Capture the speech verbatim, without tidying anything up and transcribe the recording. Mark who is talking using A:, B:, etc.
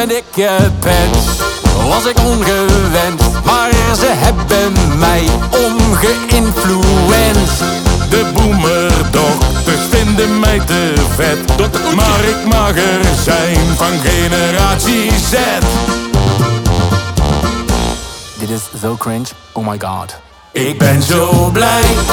A: een dikke pens was ik ongewend, maar ze hebben mij omgeïnfluenced.
B: De boemerdokters vinden mij te vet, maar ik mag er zijn van generatie Z.
A: Dit is zo cringe, oh my god.
B: Ik ben zo blij